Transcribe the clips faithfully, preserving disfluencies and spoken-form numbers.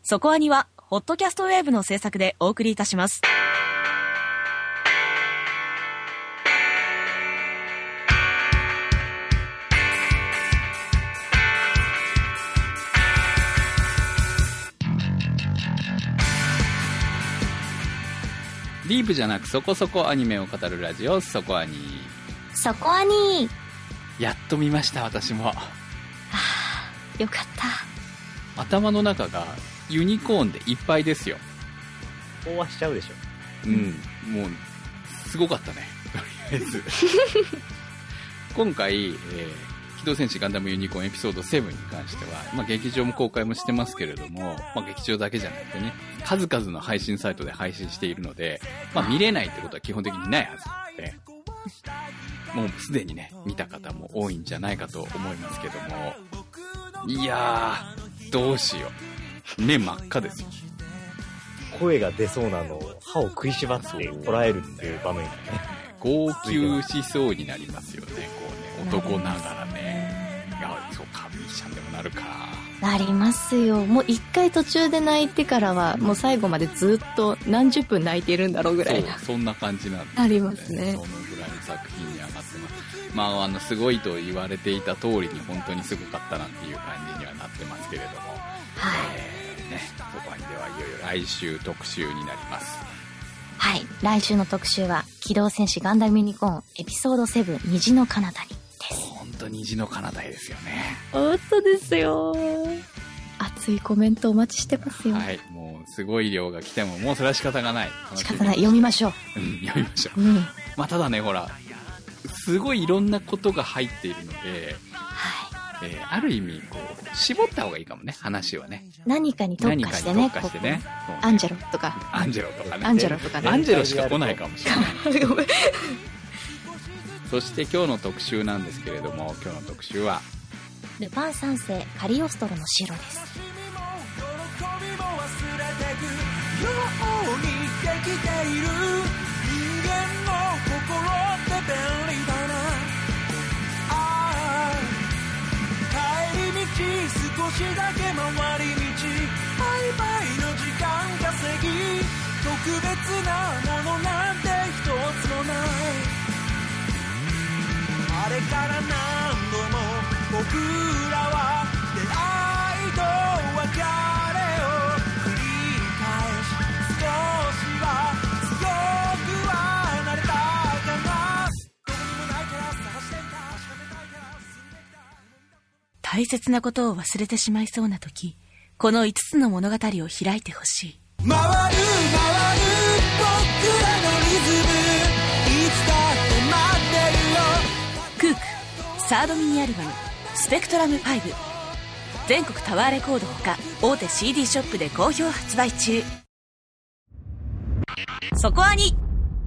そこアニはホットキャストウェーブの制作でお送りいたします。 ディープじゃなくそこそこアニメを語るラジオ、そこアニ。 そこアニ。 やっと見ました、私も。はぁ、よかった。 頭の中がユニコーンでいっぱいですよ。 飽和しちゃうでしょ。 うん、もうすごかったね、とりあえず。今回、えー、機動戦士ガンダムユニコーンエピソードセブンに関しては、まあ、劇場も公開もしてますけれども、まあ、劇場だけじゃなくてね、数々の配信サイトで配信しているので、まあ、見れないってことは基本的にないはずなので、もうすでにね、見た方も多いんじゃないかと思いますけども、いやー、どうしよう。目真っ赤ですよ。 声が出そうなのを歯を食いしばってこらえるっていう場面がね。 号泣しそうになりますよね、こうね、男ながらね。いや、そうか、ミーシャンでもなるか。 なりますよ。もう一回途中で泣いてからは、もう最後までずっと何十分泣いてるんだろうぐらいな。 そう、そんな感じなんです、ね。 ありますね。 そのぐらいの作品に上がってます。まあ、あの、すごいと言われていた通りに本当にすごかったなっていう感じにはなってますけれども。 はい。 えー、ね、そこにではいよいよ来週特集になります。 はい。来週の特集は、機動戦士ガンダムユニコーンエピソードセブン虹の彼方にです。 本当に虹の彼方ですよね。 本当ですよ。熱いコメントお待ちしてますよ。 はい。もうすごい量が来てももうそれは仕方がない。 仕方ない。読みましょう。うん、読みましょう。 うん。 まあただね、ほら、すごいいろんなことが入っているので、 はい。 えー、ある意味こう絞った方がいいかもね、話はね。 何かに特化してね。 何かに特化してね。 アンジェロとか。 アンジェロとかね。 アンジェロとかね。 アンジェロしか来ないかもしれない。そして今日の特集なんですけれども、今日の特集はルパン三世カリオストロの城です。 少しだけ回り道、バイバイの時間稼ぎ、特別なものなんて一つもない。あれから何度も僕らは出会いと別れを繰り返し、少しは強くはなれたかな。どこにもないから探していた、仕掛けたいから進んできた。 大切なことを忘れてしまいそうな時、このいつつの物語を開いてほしい。 回る回る僕らのリズム、いつだって待ってるよ。 クークサードミニアルバムスペクトラムファイブ、全国タワーレコードほか大手 シーディー ショップで好評発売中。そこアニ。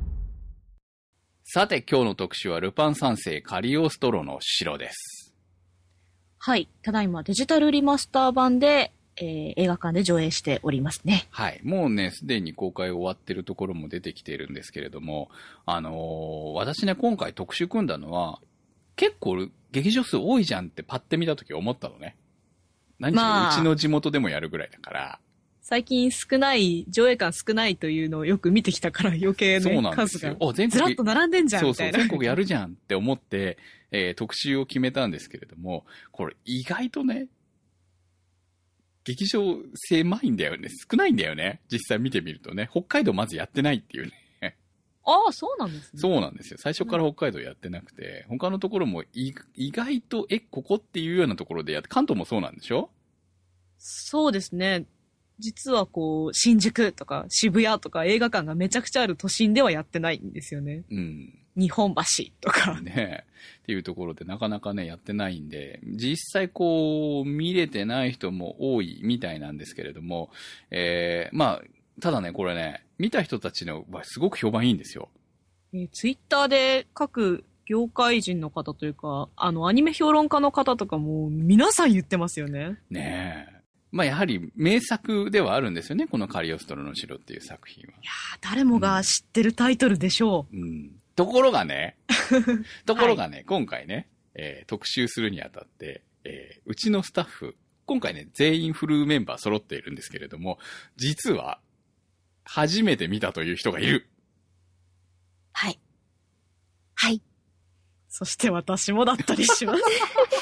さて今日の特集はルパン三世カリオストロの城です。 はい、ただいまデジタルリマスター版で、えー、映画館で上映しておりますね。 はい、もうねすでに公開終わってるところも出てきているんですけれども、あのー、私ね今回特集組んだのは結構劇場数多いじゃんってパッて見たとき思ったのね。何しろうちの地元でもやるぐらいだから。 最近少ない、上映館少ないというのをよく見てきたから余計ね、 そうなんですよ。お、全国ずらっと並んでんじゃんみたいな。 そうそう、全国やるじゃんって思って、えー、特集を決めたんですけれども、これ意外とね、劇場狭いんだよね。少ないんだよね。実際見てみるとね。北海道まずやってないっていうね。 ああ、そうなんですね。 そうなんですよ。最初から北海道やってなくて、うん、他のところも意外と、え、ここっていうようなところでやって、関東もそうなんでしょ？そうですね。実はこう、新宿とか渋谷とか映画館がめちゃくちゃある都心ではやってないんですよね。 うん。 日本橋とか。 ねっていうところでなかなかね、やってないんで、実際こう、見れてない人も多いみたいなんですけれども、えー、まあ、ただね、これね、見た人たちのはすごく評判いいんですよ。 えー、ツイッターで各業界人の方というか、あの、アニメ評論家の方とかも皆さん言ってますよね。 ねえ。まあやはり名作ではあるんですよね、このカリオストロの城っていう作品は。 いやー、誰もが知ってるタイトルでしょう。 うん。うん、ところがね、ところがね、はい、今回ね、えー、特集するにあたって、えー、うちのスタッフ、 今回ね、全員フルメンバー揃っているんですけれども、実は、初めて見たという人がいる。 はい。 はい。 そして私もだったりします。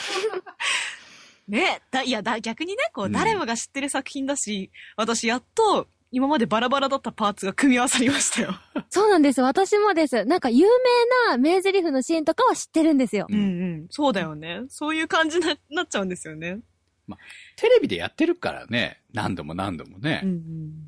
ねだ、いやだ、逆にね、こう、誰もが知ってる作品だし、うん、私やっと、今までバラバラだったパーツが組み合わさりましたよ。 そうなんです。私もです。なんか有名な名台詞のシーンとかは知ってるんですよ。 うんうん。そうだよね。そういう感じに な, なっちゃうんですよね。 まあ、テレビでやってるからね。何度も何度もね。 うんうん、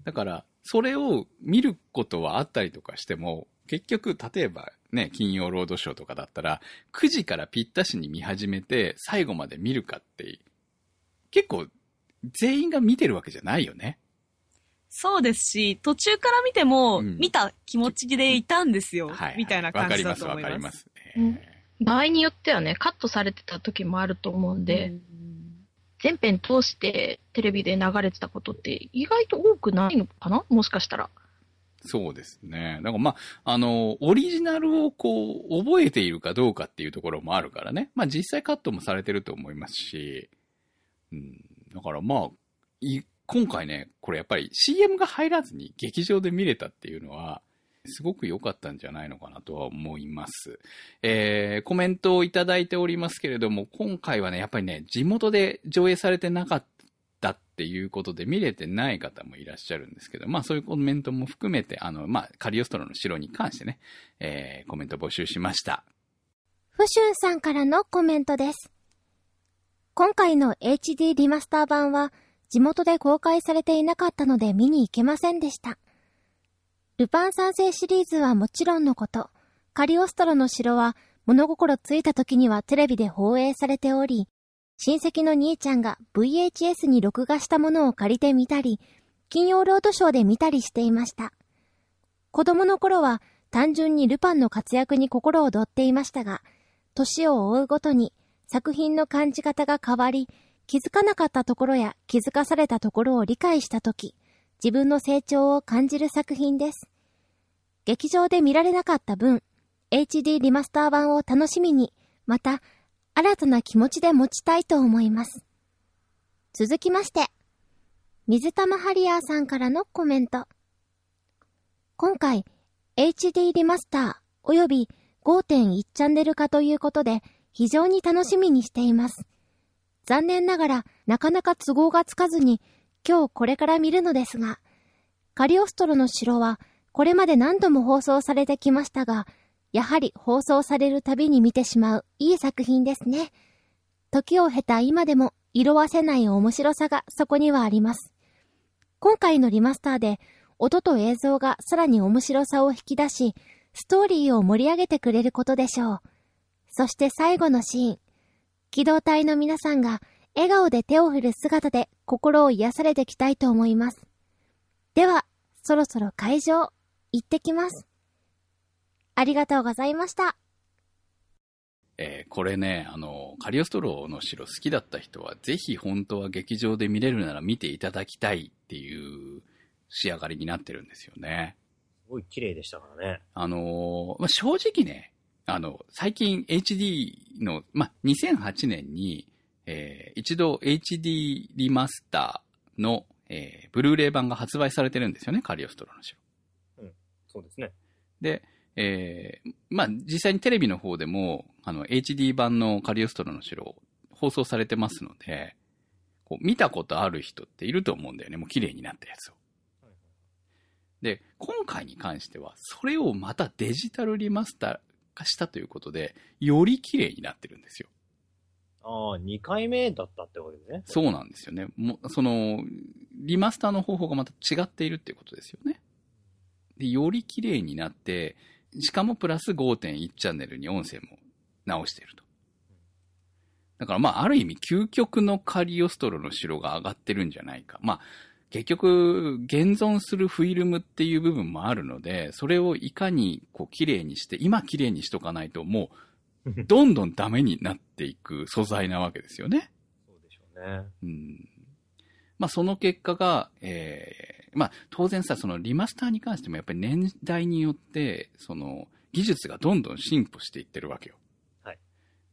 だから、それを見ることはあったりとかしても、結局、例えばね、金曜ロードショーとかだったら、くじからぴったしに見始めて、最後まで見るかって、結構、全員が見てるわけじゃないよね。 そうですし、途中から見ても、うん、見た気持ちでいたんですよ。 はい、 みたいな感じだと思います。 わかります、わかります。えー、場合によってはね、カットされてた時もあると思うんで、うん、全編通してテレビで流れてたことって意外と多くないのかな？もしかしたら。 そうですね。だからまあ、あの、オリジナルをこう、覚えているかどうかっていうところもあるからね。まあ実際カットもされてると思いますし、うん、だからまあ、い今回ね、これやっぱり シーエム が入らずに劇場で見れたっていうのは、すごく良かったんじゃないのかなとは思います。えー、コメントをいただいておりますけれども、今回はね、やっぱりね、地元で上映されてなかったっていうことで見れてない方もいらっしゃるんですけど、まあそういうコメントも含めて、あの、まあカリオストロの城に関してね、えー、コメント募集しました。 フシュンさんからのコメントです。今回の エイチディー リマスター版は、地元で公開されていなかったので見に行けませんでした。ルパン三世シリーズはもちろんのこと、カリオストロの城は物心ついた時にはテレビで放映されており、親戚の兄ちゃんが ブイエイチエス に録画したものを借りてみたり、金曜ロードショーで見たりしていました。子供の頃は単純にルパンの活躍に心躍っていましたが、年を追うごとに作品の感じ方が変わり、気づかなかったところや気づかされたところを理解したとき、自分の成長を感じる作品です。劇場で見られなかった分、エイチディー リマスター版を楽しみに、また新たな気持ちで持ちたいと思います。続きまして、水玉ハリアーさんからのコメント。今回、エイチディー リマスターおよび ごてんいち チャンネル化ということで、非常に楽しみにしています。残念ながらなかなか都合がつかずに今日これから見るのですが、カリオストロの城はこれまで何度も放送されてきましたが、やはり放送されるたびに見てしまういい作品ですね。時を経た今でも色あせない面白さがそこにはあります。今回のリマスターで音と映像がさらに面白さを引き出し、ストーリーを盛り上げてくれることでしょう。そして最後のシーン。機動隊の皆さんが笑顔で手を振る姿で心を癒されてきたいと思います。では、そろそろ会場、行ってきます。ありがとうございました。 えー、これね、あの、カリオストロの城好きだった人は、ぜひ本当は劇場で見れるなら見ていただきたいっていう仕上がりになってるんですよね。 すごい綺麗でしたからね。 あの、まあ、正直ね、あの、最近 エイチディー の、まあ、にせんはちねんに、えー、一度 エイチディー リマスターの、えー、ブルーレイ版が発売されてるんですよね、カリオストロの城。 うん、そうですね。 で、えー、まあ、実際にテレビの方でも、あの、エイチディー 版のカリオストロの城放送されてますので、こう見たことある人っていると思うんだよね、もう綺麗になったやつを。で、今回に関しては、それをまたデジタルリマスター化したということで、より綺麗になってるんですよ。 ああ、にかいめだったってことですね。 そうなんですよね。もその、リマスターの方法がまた違っているっていうことですよね。で、より綺麗になって、しかもプラス ごてんいち チャンネルに音声も直していると。だからまあ、ある意味、究極のカリオストロの城が上がってるんじゃないか。まあ、結局、現存するフィルムっていう部分もあるので、それをいかにこう綺麗にして、今綺麗にしとかないと、もう、どんどんダメになっていく素材なわけですよね。 そうでしょうね。 うん。まあ、その結果が、えー、まあ、当然さ、そのリマスターに関してもやっぱり年代によって、その、技術がどんどん進歩していってるわけよ。 はい。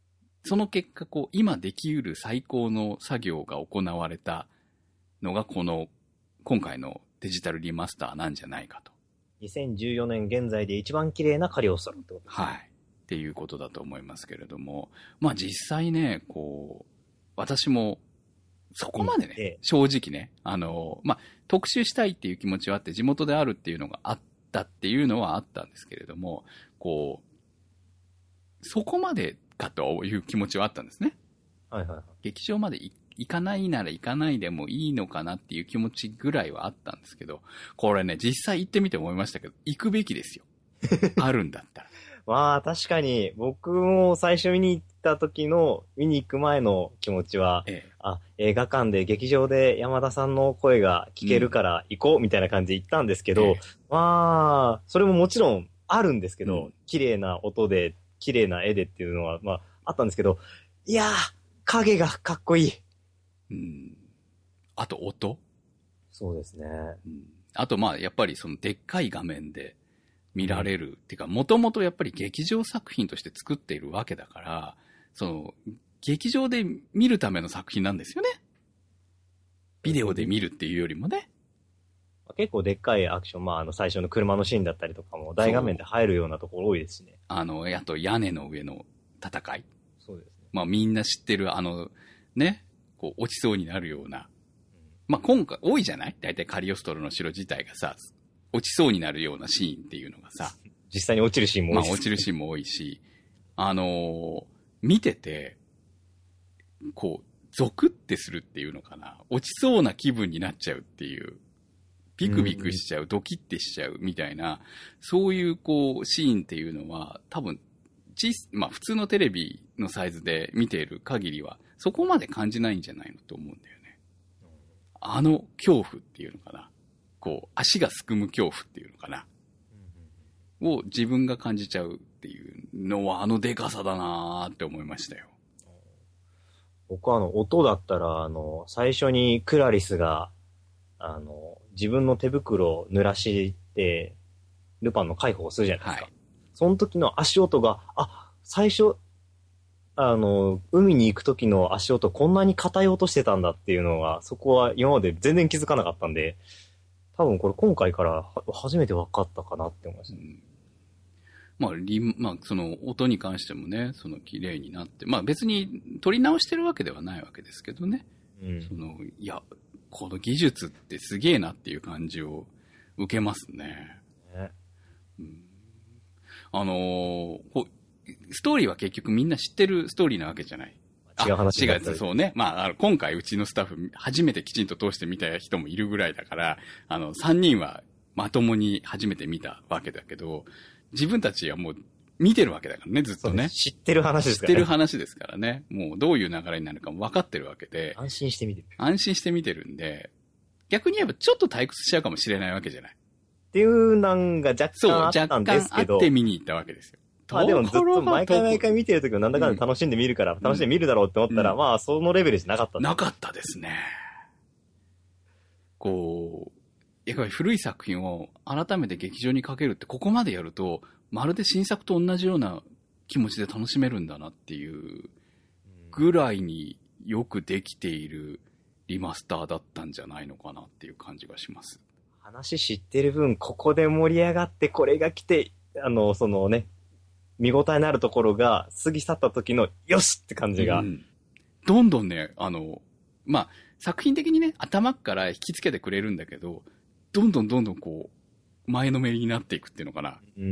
その結果、こう、今できうる最高の作業が行われたのが、この、今回のデジタルリマスターなんじゃないかと。 にせんじゅうよねん現在で一番綺麗なカリオストロってことですね。 はい。っていうことだと思いますけれども、まあ実際ね、こう、私も、そこまでね、 ええ、 正直ね、あの、まあ、特集したいっていう気持ちはあって、地元であるっていうのがあったっていうのはあったんですけれども、こう、そこまでかという気持ちはあったんですね。 はいはいはい。 劇場まで行かないなら行かないでもいいのかなっていう気持ちぐらいはあったんですけど、これね、実際行ってみて思いましたけど、行くべきですよ。あるんだったら。 まあ確かに、僕も最初見に行った時の、見に行く前の気持ちは、 ええ、 あ、映画館で劇場で山田さんの声が聞けるから行こうみたいな感じで行ったんですけど、 ええ、 まあ、それももちろんあるんですけど、 うん、 綺麗な音で、綺麗な絵でっていうのは、まあ、あったんですけど、いやー、影がかっこいい。 うん。あと音？ そうですね。 うん、あとまあ、やっぱりそのでっかい画面で見られる。うん、っていうか、もともとやっぱり劇場作品として作っているわけだから、その、劇場で見るための作品なんですよね。ビデオで見るっていうよりもね。 結構でっかいアクション、まあ、あの、最初の車のシーンだったりとかも、大画面で入るようなところ多いですしね。 あの、あと屋根の上の戦い。 そうですね。 まあ、みんな知ってる、あの、ね、こう、落ちそうになるような。うん、まあ、今回、多いじゃない？大体カリオストロの城自体がさ、落ちそうになるようなシーンっていうのがさ。 実際に落ちるシーンも多いし、 まあ、落ちるシーンも多いし、あのー、見てて、こう、ゾクってするっていうのかな。落ちそうな気分になっちゃうっていう。ビクビクしちゃう、ドキってしちゃうみたいな、そういうこう、シーンっていうのは、多分、小まあ普通のテレビのサイズで見ている限りは、そこまで感じないんじゃないのと思うんだよね。あの恐怖っていうのかな。こう、足がすくむ恐怖っていうのかな。を自分が感じちゃうっていうのは、あのデカさだなーって思いましたよ。 僕はあの、音だったら、あの、最初にクラリスが、あの、自分の手袋を濡らして、ルパンの介抱をするじゃないですか。はい、その時の足音が、あ、最初、あの、海に行く時の足音こんなに硬い音してたんだっていうのが、そこは今まで全然気づかなかったんで、多分これ今回から初めて分かったかなって思いました。うん、 まあ、リまあ、その音に関してもね、その綺麗になって、まあ別に撮り直してるわけではないわけですけどね。うん、その、いや、この技術ってすげえなっていう感じを受けますね。ね、うん、あのー、ストーリーは結局みんな知ってるストーリーなわけじゃない。 違う話だったり。違う、そうね。まあ、あの今回うちのスタッフ初めてきちんと通して見た人もいるぐらいだから、あの、さんにんはまともに初めて見たわけだけど、自分たちはもう見てるわけだからね、ずっとね。 知ってる話ですからね。 知ってる話ですからね。もうどういう流れになるかも分かってるわけで。 安心して見てる。 安心して見てるんで、逆に言えばちょっと退屈しちゃうかもしれないわけじゃない。 っていうなんが若干あったんですけど。 そう、若干あって見に行ったわけですよ。 まあでもずっと毎回毎回見てるときもなんだかんだ楽しんで見るから、うん、楽しんで見るだろうって思ったら、うん、まあそのレベルじゃなかった。 なかったですね。こう、やっぱり古い作品を改めて劇場にかけるってここまでやると、まるで新作と同じような気持ちで楽しめるんだなっていうぐらいによくできているリマスターだったんじゃないのかなっていう感じがします。 話知ってる分、ここで盛り上がってこれが来て、あの、そのね、見応えのあるところが過ぎ去った時のよしって感じが、うん、 どんどんね、あの、まあ、作品的にね、頭から引きつけてくれるんだけど、どんどんどんどんこう、前のめりになっていくっていうのかな。うん。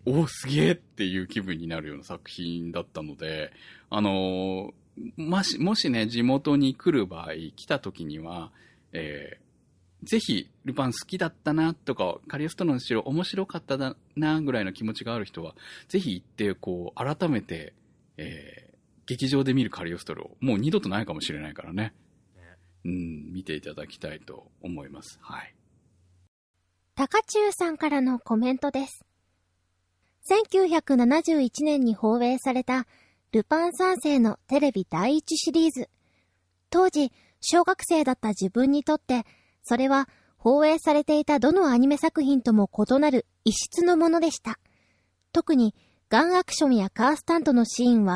お、すげえっていう気分になるような作品だったので、あのー、もし、もしね、地元に来る場合、来た時には、えー、ぜひ、ルパン好きだったなとか、カリオストロの城面白かったなぐらいの気持ちがある人は、ぜひ行って、こう、改めて、えー、劇場で見るカリオストロ、もう二度とないかもしれないからね。ね、うん、見ていただきたいと思います。はい。 高中さんからのコメントです。せんきゅうひゃくななじゅういちねんに放映されたルパン三世のテレビだいいちシリーズ。当時、小学生だった自分にとって、それは放映されていたどのアニメ作品とも異なる異質のものでした。特にガンアクションやカースタントのシーンは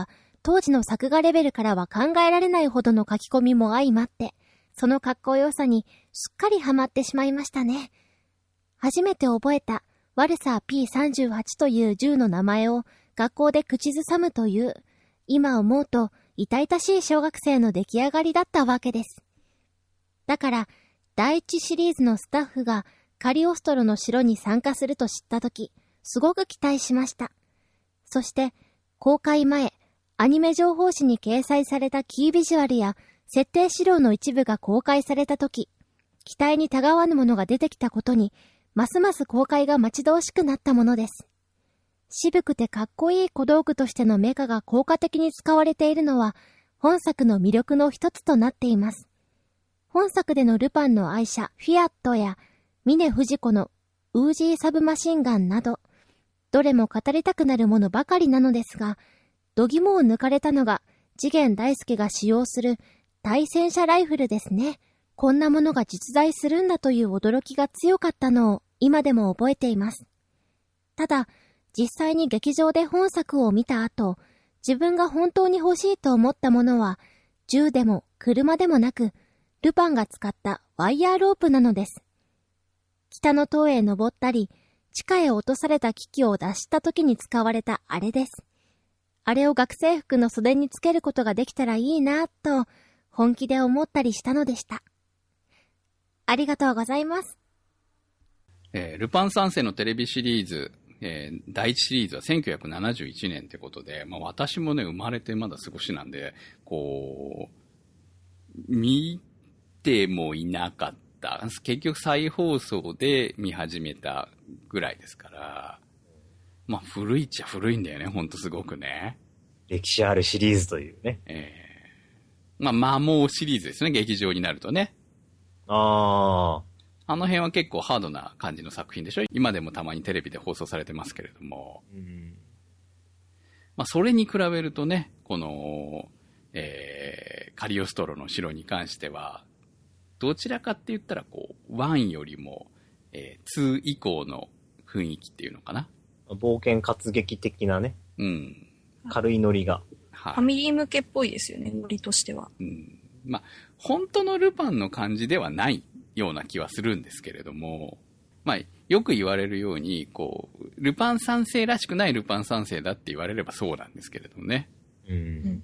当時の作画レベルからは考えられないほどの書き込みも相まって、そのかっこよさにすっかりハマってしまいましたね。初めて覚えたワルサー ピーさんじゅうはち という銃の名前を学校で口ずさむという、今思うと痛々しい小学生の出来上がりだったわけです。だから、第一シリーズのスタッフがカリオストロの城に参加すると知ったとき、すごく期待しました。そして、公開前、アニメ情報誌に掲載されたキービジュアルや設定資料の一部が公開されたとき、期待にたがわぬものが出てきたことに、ますます公開が待ち遠しくなったものです。渋くてかっこいい小道具としてのメカが効果的に使われているのは、本作の魅力の一つとなっています。本作でのルパンの愛車、フィアットや、峰不二子のウージーサブマシンガンなど、どれも語りたくなるものばかりなのですが、度肝を抜かれたのが、次元大介が使用する対戦車ライフルですね。こんなものが実在するんだという驚きが強かったのを今でも覚えています。ただ、実際に劇場で本作を見た後、自分が本当に欲しいと思ったものは、銃でも車でもなく、ルパンが使ったワイヤーロープなのです。北の塔へ登ったり、地下へ落とされた機器を脱した時に使われたあれです。あれを学生服の袖につけることができたらいいなぁと、本気で思ったりしたのでした。ありがとうございます。 えー、ルパン三世のテレビシリーズ、えー、だいいちシリーズはせんきゅうひゃくななじゅういちねんってことで、まあ私もね、生まれてまだ少しなんで、こう、見てもいなかった。結局再放送で見始めたぐらいですから、まあ古いっちゃ古いんだよね、ほんとすごくね。 歴史あるシリーズというね。 えー、まあまあもうシリーズですね、劇場になるとね。 ああ。 あの辺は結構ハードな感じの作品でしょ。今でもたまにテレビで放送されてますけれども。うん、まあそれに比べるとね、この、えー、カリオストロの城に関しては、どちらかって言ったらこう、ワンよりも、えー、ツー以降の雰囲気っていうのかな。 冒険活劇的なね。 うん。 軽いノリが。 はい。ファミリー向けっぽいですよね、ノリとしては。 うん。まあ、本当のルパンの感じではないような気はするんですけれども、まあ、よく言われるように、こう、ルパン三世らしくないルパン三世だって言われればそうなんですけれどもね。うん。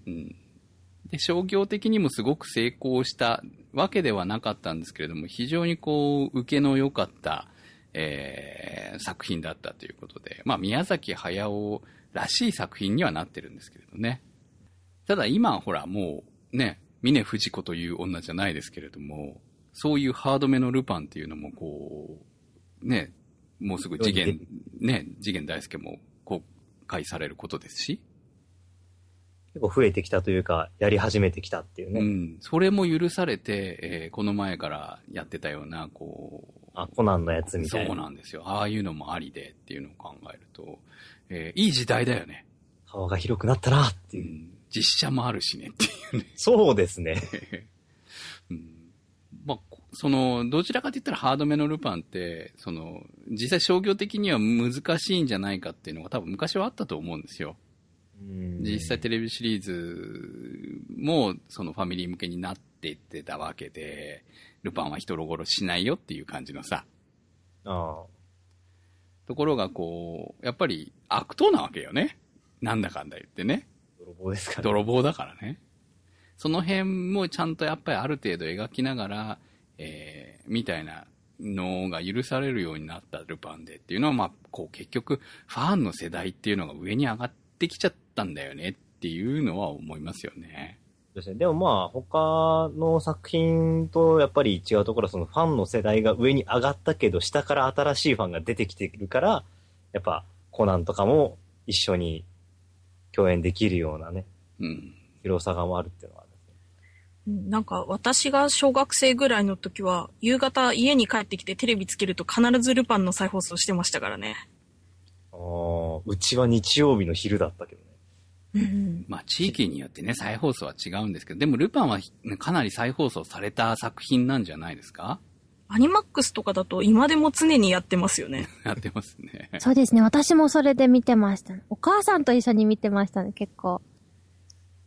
うん。で、商業的にもすごく成功したわけではなかったんですけれども、非常にこう、受けの良かった、えー、作品だったということで、まあ、宮崎駿らしい作品にはなってるんですけれどね。ただ今、ほら、もう、ね、峰不二子という女じゃないですけれども、そういうハードめのルパンっていうのもこう、ね、もうすぐ次元、ね、次元大介も公開されることですし。 結構増えてきたというか、やり始めてきたっていうね。 うん。それも許されて、えー、この前からやってたような、こう。 あ、コナンのやつみたいな。 そうなんですよ。ああいうのもありでっていうのを考えると、えー、いい時代だよね。 幅が広くなったなっていう。うん、 実写もあるしねっていうね。 そうですね。 うん、まあ、その、どちらかと言ったらハードめのルパンって、その、実際商業的には難しいんじゃないかっていうのが多分昔はあったと思うんですよ。うん実際テレビシリーズもそのファミリー向けになっていってたわけで、ルパンは人殺ししないよっていう感じのさ。ああ。ところがこう、やっぱり悪党なわけよね。なんだかんだ言ってね。 泥棒ですからね。 泥棒だからね。その辺もちゃんとやっぱりある程度描きながら、えー、みたいなのが許されるようになったルパンでっていうのは、まあ、こう結局ファンの世代っていうのが上に上がってきちゃったんだよねっていうのは思いますよね。 ですね。でもまあ他の作品とやっぱり違うところはそのファンの世代が上に上がったけど下から新しいファンが出てきてるから、やっぱコナンとかも一緒に共演できるようなね、うん、広さがあるっていうのはあるんですね。 なんか私が小学生ぐらいの時は夕方家に帰ってきてテレビつけると必ずルパンの再放送してましたからね。 ああ、うちは日曜日の昼だったけどね。 うん、まあ地域によってね再放送は違うんですけど、でもルパンはかなり再放送された作品なんじゃないですか？ アニマックスとかだと今でも常にやってますよね。 やってますね。 そうですね。私もそれで見てました。お母さんと一緒に見てましたね、結構。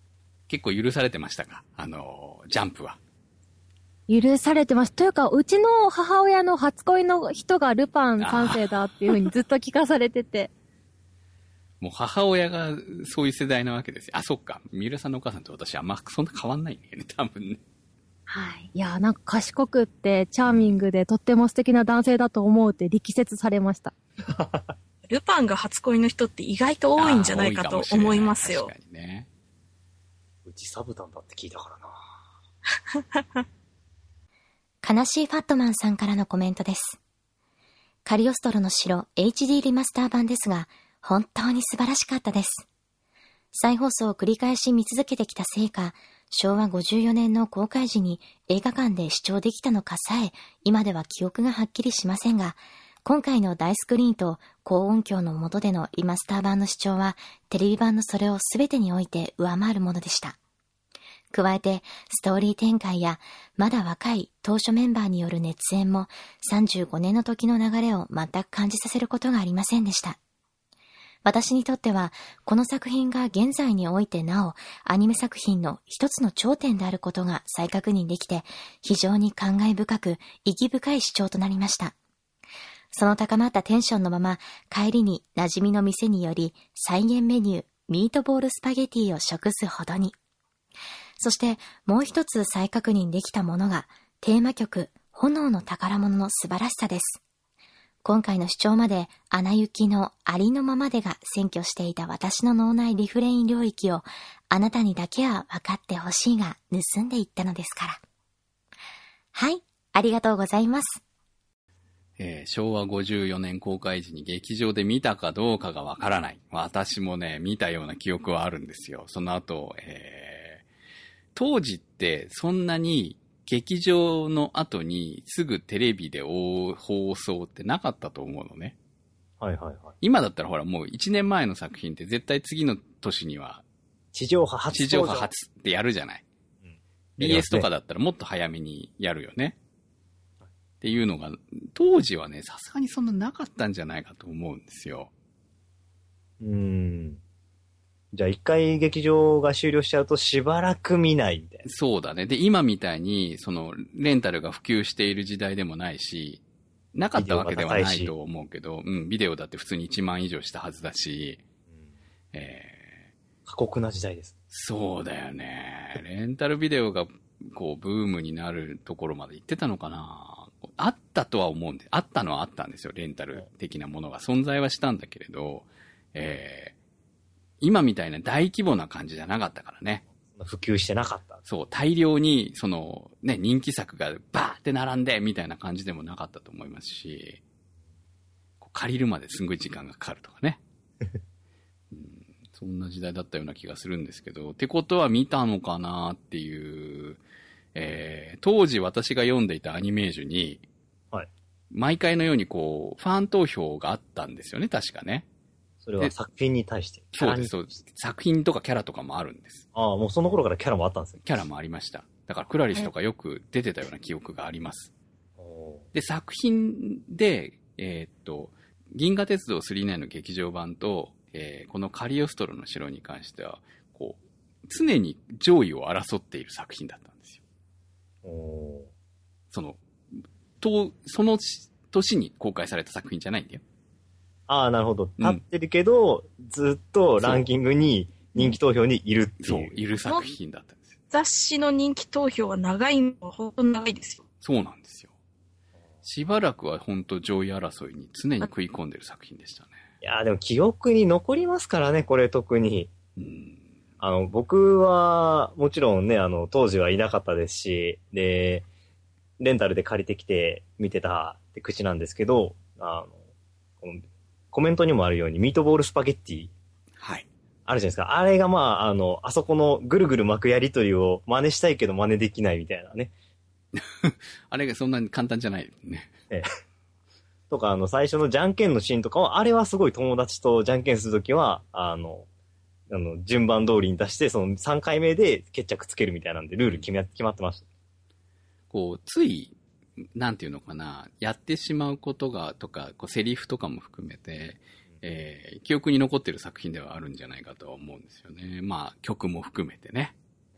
結構許されてましたか？あの、ジャンプは。 許されてます。というか、うちの母親の初恋の人がルパン三世だっていう風にずっと聞かされてて。 もう母親がそういう世代なわけですよ。あ、そっか。三浦さんのお母さんと私あんまそんな変わんないんだよね、多分ね。 はい。いや、なんか賢くって、チャーミングでとっても素敵な男性だと思うって力説されました。 ルパンが初恋の人って意外と多いんじゃないかと思いますよ。 確かにね。 うちサブタンだって聞いたからな。 悲しいファットマンさんからのコメントです。カリオストロの城 エイチディー リマスター版ですが、本当に素晴らしかったです。再放送を繰り返し見続けてきたせいか、しょうわごじゅうよねんの公開時に映画館で視聴できたのかさえ、今では記憶がはっきりしませんが、今回の大スクリーンと高音響の下でのリマスター版の視聴は、テレビ版のそれを全てにおいて上回るものでした。加えて、ストーリー展開や、まだ若い当初メンバーによる熱演も、さんじゅうごねんの時の流れを全く感じさせることがありませんでした。私にとっては、この作品が現在においてなお、アニメ作品の一つの頂点であることが再確認できて、非常に感慨深く、意義深い視聴となりました。その高まったテンションのまま、帰りに馴染みの店により、再現メニュー、ミートボールスパゲティを食すほどに。そしてもう一つ再確認できたものがテーマ曲炎の宝物の素晴らしさです。今回の視聴までアナ雪のありのままでが占拠していた私の脳内リフレイン領域をあなたにだけは分かってほしいが盗んでいったのですから。はい、ありがとうございます。 えー、しょうわごじゅうよねん公開時に劇場で見たかどうかがわからない。私もね、見たような記憶はあるんですよ。その後、えー当時ってそんなに劇場の後にすぐテレビで放送ってなかったと思うのね。 はいはいはい。 今だったらほらもういちねんまえの作品って絶対次の年には地上波初地上波初ってやるじゃない。うん、ビーエス とかだったらもっと早めにやるよね。っていうのが当時はね、さすがにそんななかったんじゃないかと思うんですよ。 うーん。じゃあ一回劇場が終了しちゃうとしばらく見ないみたいな。 そうだね。で、今みたいに、その、レンタルが普及している時代でもないし、なかったわけではないと思うけど、うん、ビデオだって普通にいちまん以上したはずだし、うん、えー、過酷な時代です。 そうだよね。レンタルビデオが、こう、ブームになるところまで行ってたのかな。あったとは思うんで、あったのはあったんですよ、レンタル的なものが。存在はしたんだけれど、えー、今みたいな大規模な感じじゃなかったからね。 普及してなかった。 そう、大量に、その、ね、人気作がバーって並んで、みたいな感じでもなかったと思いますし、借りるまですんごい時間がかかるとかね。うん、そんな時代だったような気がするんですけど、ってことは見たのかなっていう、えー、当時私が読んでいたアニメージュに、 はい、 毎回のようにこう、ファン投票があったんですよね、確かね。 それは作品に対して。 そうです、そうです。作品とかキャラとかもあるんです。 ああ、もうその頃からキャラもあったんですね。 キャラもありました。だからクラリスとかよく出てたような記憶があります。で、作品で、えー、っと、銀河鉄道スリーナインの劇場版と、えー、このカリオストロの城に関しては、こう、常に上位を争っている作品だったんですよ。 おその、と、その年に公開された作品じゃないんだよ。 ああ、なるほど。立ってるけど、うん、ずっとランキングに人気投票にいるっていう。 そう、いる作品だったんですよ。 雑誌の人気投票は長いのは本当に長いですよ。 そうなんですよ。しばらくは本当上位争いに常に食い込んでる作品でしたね。 いやーでも記憶に残りますからね、これ特に。うん、あの、僕はもちろんね、あの、当時はいなかったですし、で、レンタルで借りてきて見てたって口なんですけど、あの、このコメントにもあるように、ミートボールスパゲッティ。 はい。 あるじゃないですか。あれがまあ、あの、あそこのぐるぐる巻くやりとりを真似したいけど真似できないみたいなね。 あれがそんなに簡単じゃないね。 ええ。とか、あの、最初のじゃんけんのシーンとかは、あれはすごい友達とじゃんけんするときは、あの、あの、順番通りに出して、そのさんかいめで決着つけるみたいなんで、ルール決め、決まってました。 こう、つい、なんていうのかな、やってしまうことが、とか、こうセリフとかも含めて、えー、記憶に残ってる作品ではあるんじゃないかとは思うんですよね。まあ、曲も含めてね。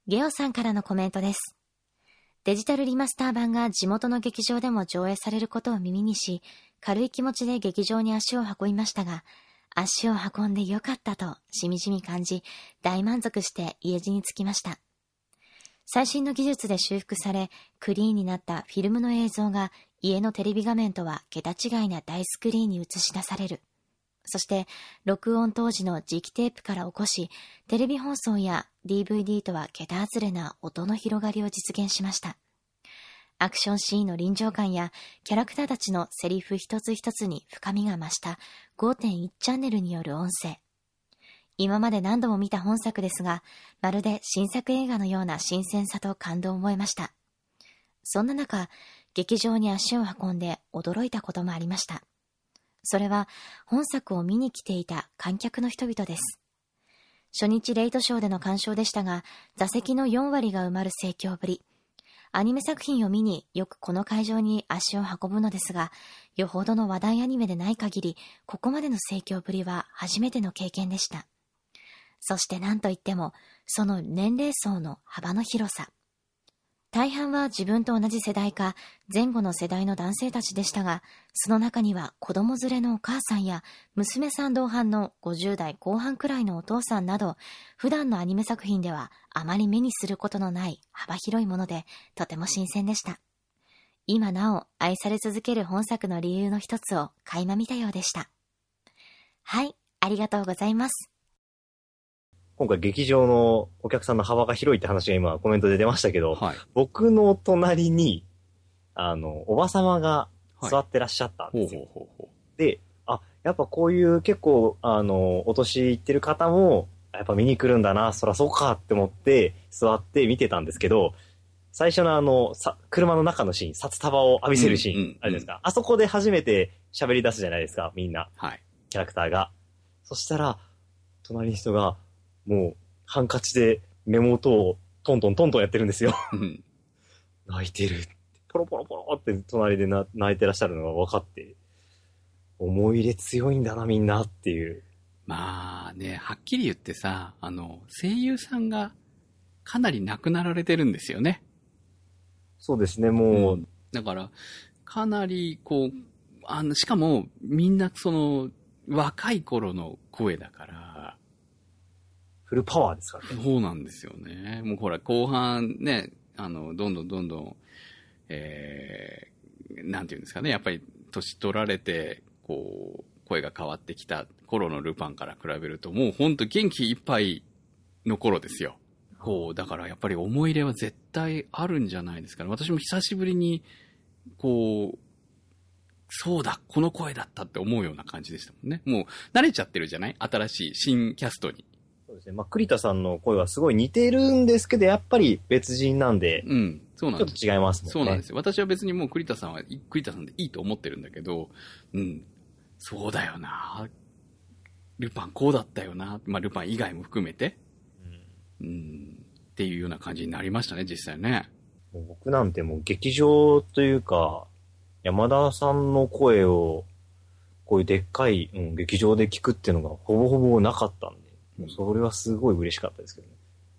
ゲオさんからのコメントです。デジタルリマスター版が地元の劇場でも上映されることを耳にし、軽い気持ちで劇場に足を運びましたが、足を運んでよかったとしみじみ感じ、大満足して家路に着きました。最新の技術で修復され、クリーンになったフィルムの映像が家のテレビ画面とは桁違いな大スクリーンに映し出される。そして、録音当時の磁気テープから起こし、テレビ放送や ディーブイディー とは桁外れな音の広がりを実現しました。アクションシーンの臨場感やキャラクターたちのセリフ一つ一つに深みが増した ごてんいち チャンネルによる音声。今まで何度も見た本作ですが、まるで新作映画のような新鮮さと感動を覚えました。そんな中、劇場に足を運んで驚いたこともありました。それは本作を見に来ていた観客の人々です。初日レイトショーでの鑑賞でしたが、座席のよんわりが埋まる盛況ぶり。アニメ作品を見によくこの会場に足を運ぶのですが、よほどの話題アニメでない限り、ここまでの盛況ぶりは初めての経験でした。そして何といっても、その年齢層の幅の広さ。大半は自分と同じ世代か前後の世代の男性たちでしたが、その中には子供連れのお母さんや娘さん同伴のごじゅう代後半くらいのお父さんなど、普段のアニメ作品ではあまり目にすることのない幅広いもので、とても新鮮でした。今なお愛され続ける本作の理由の一つを垣間見たようでした。はい、ありがとうございます。 今回劇場のお客さんの幅が広いって話が今コメントで出ましたけど、 はい、 僕の隣に、あの、おばさまが座ってらっしゃったんですよ。はい、ほうほうほうほう。で、あ、やっぱこういう結構、あの、お年いってる方も、やっぱ見に来るんだな、そらそうかって思って座って見てたんですけど、最初のあの、さ車の中のシーン、札束を浴びせるシーン、うんうんうん、あれですか、あそこで初めて喋り出すじゃないですか、みんな。 はい。 キャラクターが。そしたら、隣の人が、もう、ハンカチで目元をトントントントンやってるんですよ。泣いてる。ポロポロポロって隣でな泣いてらっしゃるのが分かって、思い入れ強いんだな、みんなっていう。 まあね、はっきり言ってさ、あの、声優さんがかなり亡くなられてるんですよね。 そうですね、もう。うん、 だから、かなり、こう、あの、しかも、みんなその、若い頃の声だから、 フルパワーですからね。そうなんですよね。もうほら、後半ね、あの、どんどんどんどん、えー、なんていうんですかね、やっぱり年取られて、こう、声が変わってきた頃のルパンから比べると、もうほんと元気いっぱいの頃ですよ。こう、だからやっぱり思い入れは絶対あるんじゃないですかね。私も久しぶりに、こう、そうだ、この声だったって思うような感じでしたもんね。もう慣れちゃってるじゃない？新しい新キャストに。 そうですね。まあ、栗田さんの声はすごい似てるんですけど、やっぱり別人なんで、 うん、そうなんです。 ちょっと違いますもんね。 そうなんですよ。私は別にもう栗田さんは、栗田さんでいいと思ってるんだけど、うん、そうだよな。ルパンこうだったよな。まあ、ルパン以外も含めて、うん、うん、っていうような感じになりましたね、実際ね。 もう僕なんてもう劇場というか、山田さんの声を、こういうでっかい、うん、劇場で聞くっていうのがほぼほぼなかったんで、それはすごい嬉しかったですけどね。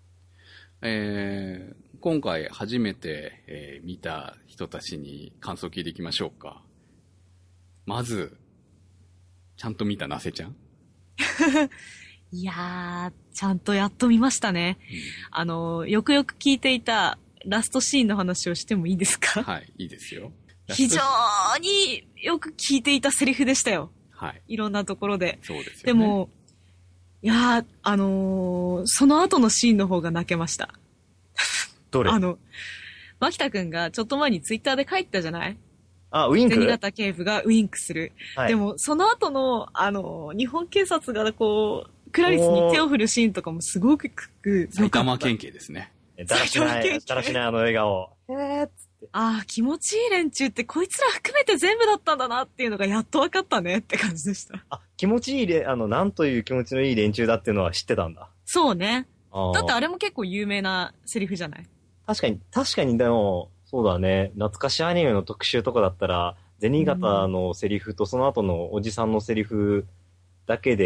えー、今回初めて、えー、見た人たちに感想を聞いていきましょうか。まず、ちゃんと見たなせちゃんいやー、ちゃんとやっと見ましたね。うん、あの、よくよく聞いていたラストシーンの話をしてもいいですか？ はい、いいですよ。 非常によく聞いていたセリフでしたよ。 はい。 いろんなところで。 そうですよね。 でも、いやー、あのー、その後のシーンの方が泣けました。 どれ？ あの、牧田くんがちょっと前にツイッターで書いてたじゃない？ あ、ウィンク？ 銭形警部がウィンクする。はい、でも、その後の、あのー、日本警察がこう、クラリスに手を振るシーンとかもすごくく埼玉県警ですね。 だらしない、だらしないあの笑顔。へーっつって。 ああ、気持ちいい連中ってこいつら含めて全部だったんだなっていうのがやっと分かったねって感じでした。 あ、気持ちいいれ、あの、なんという気持ちのいい連中だっていうのは知ってたんだ。 そうね。だってあれも結構有名なセリフじゃない？ 確かに、確かにでも、そうだね。懐かしアニメの特集とかだったら、銭形のセリフとその後のおじさんのセリフだけで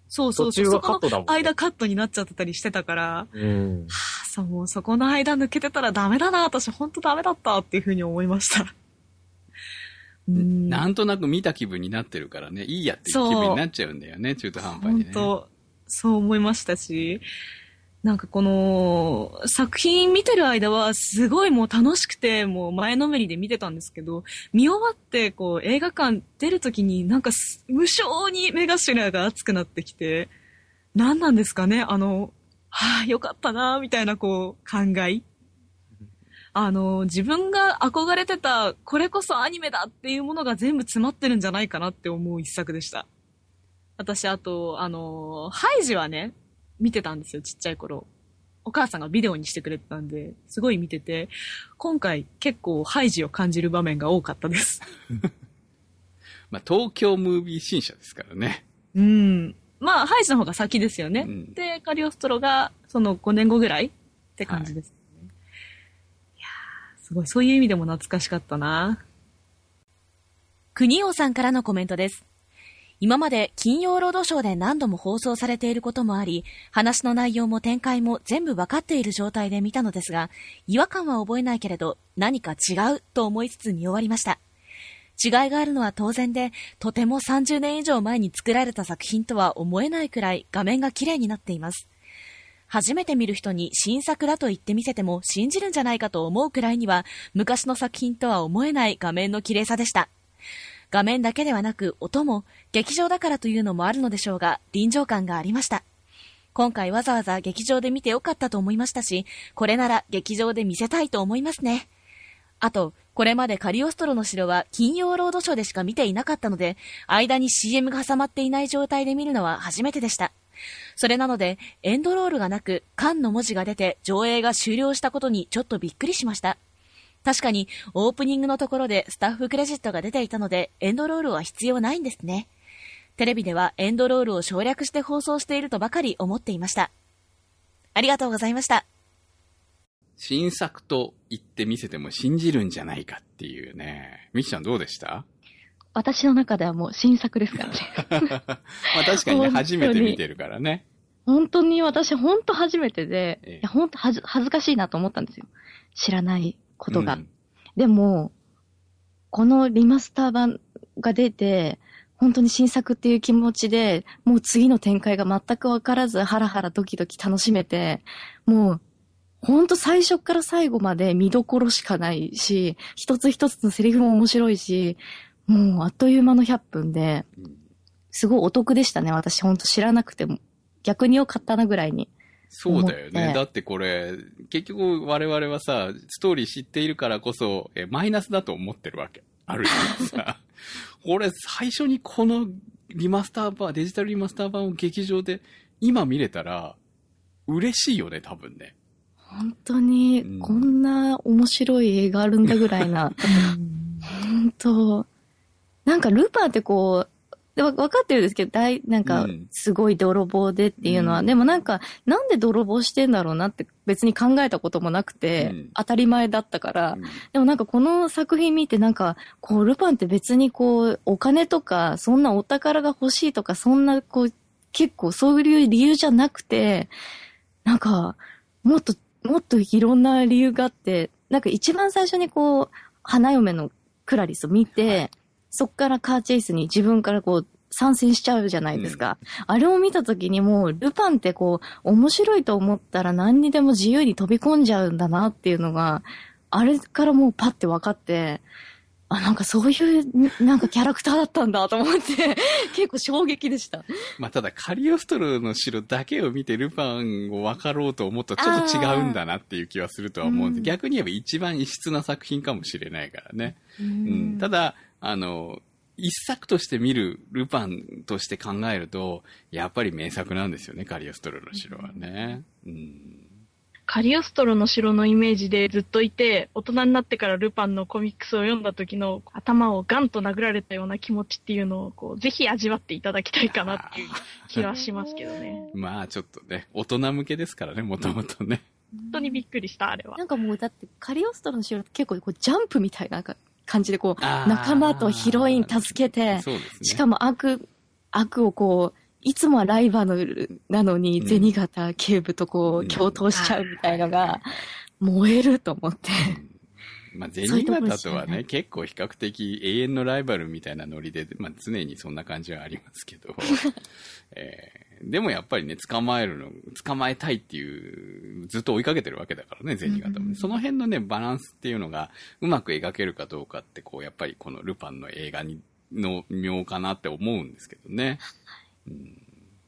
そうそうそう。 途中はカットだもんね。 そこの間カットになっちゃってたりしてたから、 うん。 はあ、そう、もうそこの間抜けてたらダメだな、私ほんとダメだったっていうふうに思いました。 うん、なんとなく見た気分になってるからね、いいやっていう気分になっちゃうんだよね、中途半端にね。 本当そう思いましたし、なんかこの作品見てる間はすごいもう楽しくて、もう前のめりで見てたんですけど、見終わってこう映画館出るときになんか無性に目頭が熱くなってきて、何なんですかね、あの、はあ、よかったな、みたいなこう考え。あの、自分が憧れてた、これこそアニメだっていうものが全部詰まってるんじゃないかなって思う一作でした。私、あと、あの、ハイジはね、見てたんですよ、ちっちゃい頃。お母さんがビデオにしてくれてたんで、すごい見てて、今回結構ハイジを感じる場面が多かったです。 まあ、東京ムービー新社ですからね。 うん。まあ、ハイジの方が先ですよね。うん、で、カリオストロが、そのごねんごぐらいって感じです。はいすごい、そういう意味でも懐かしかったな。国王さんからのコメントです。今まで金曜ロードショーで何度も放送されていることもあり、話の内容も展開も全部わかっている状態で見たのですが、違和感は覚えないけれど何か違うと思いつつ見終わりました。違いがあるのは当然で、とてもさんじゅうねん以上前に作られた作品とは思えないくらい画面が綺麗になっています。初めて見る人に新作だと言ってみせても信じるんじゃないかと思うくらいには昔の作品とは思えない画面の綺麗さでした。画面だけではなく音も劇場だからというのもあるのでしょうが臨場感がありました。今回わざわざ劇場で見てよかったと思いましたし、これなら劇場で見せたいと思いますね。あと、これまでカリオストロの城は金曜ロードショーでしか見ていなかったので、間に シーエム が挟まっていない状態で見るのは初めてでした。それなのでエンドロールがなくカンの文字が出て上映が終了したことにちょっとびっくりしました。確かにオープニングのところでスタッフクレジットが出ていたのでエンドロールは必要ないんですね。テレビではエンドロールを省略して放送しているとばかり思っていました。ありがとうございました。 新作と言ってみせても信じるんじゃないかっていうね。ミキちゃんどうでした？ 私の中ではもう新作ですからね。 まあ確かにね、初めて見てるからね。 本当に私、本当初めてで、 ええ、 いや本当恥ず、恥ずかしいなと思ったんですよ。知らないことが。 うん、 でも、このリマスター版が出て、本当に新作っていう気持ちで、もう次の展開が全くわからず、ハラハラドキドキ楽しめて、もう、本当最初から最後まで見どころしかないし、一つ一つのセリフも面白いし、もうあっという間のひゃっぷんで、すごいお得でしたね。私ほんと知らなくても。逆に良かったなぐらいに。 そうだよね。だってこれ、結局我々はさ、ストーリー知っているからこそ、えマイナスだと思ってるわけ。ある意味さ。これ最初にこのリマスター版、デジタルリマスター版を劇場で今見れたら、嬉しいよね、多分ね。 本当に、こんな面白い映画あるんだぐらいな。本当なんかルパンってこう、わ分かってるんですけど、大、なんか、すごい泥棒でっていうのは、うん、でもなんか、なんで泥棒してんだろうなって別に考えたこともなくて、うん、当たり前だったから、うん、でもなんかこの作品見てなんか、こう、ルパンって別にこう、お金とか、そんなお宝が欲しいとか、そんなこう、結構そういう理由じゃなくて、なんか、もっと、もっといろんな理由があって、なんか一番最初にこう、花嫁のクラリスを見て、はい、そっからカーチェイスに自分からこう参戦しちゃうじゃないですか。うん、あれを見たときにもうルパンってこう面白いと思ったら何にでも自由に飛び込んじゃうんだなっていうのが、あれからもうパッて分かって、あ、なんかそういうなんかキャラクターだったんだと思って結構衝撃でした。 まあただカリオストロの城だけを見てルパンを分かろうと思うとちょっと違うんだなっていう気はするとは思うんで、うん、逆に言えば一番異質な作品かもしれないからね。うん、うん、ただあの一作として見るルパンとして考えるとやっぱり名作なんですよね、カリオストロの城はね。うん、 カリオストロの城のイメージでずっといて、大人になってからルパンのコミックスを読んだ時の頭をガンと殴られたような気持ちっていうのをこうぜひ味わっていただきたいかなっていう気はしますけどね。 まあちょっとね、大人向けですからね、もともとね。 本当にびっくりした、あれは。 なんかもうだってカリオストロの城って結構こうジャンプみたいな感じでこう仲間とヒロイン助けて、 そうですね、 しかも悪、悪をこういつもはライバルなのに、うん、銭形警部とこう、共闘しちゃうみたいのが、燃えると思って。 まあ、銭形とはね、結構比較的永遠のライバルみたいなノリで、まあ、常にそんな感じはありますけど、えー、でもやっぱりね、捕まえるの、捕まえたいっていう、ずっと追いかけてるわけだからね、銭形も、ね。その辺のね、バランスっていうのが、うまく描けるかどうかって、こう、やっぱりこのルパンの映画に、の妙かなって思うんですけどね。うん、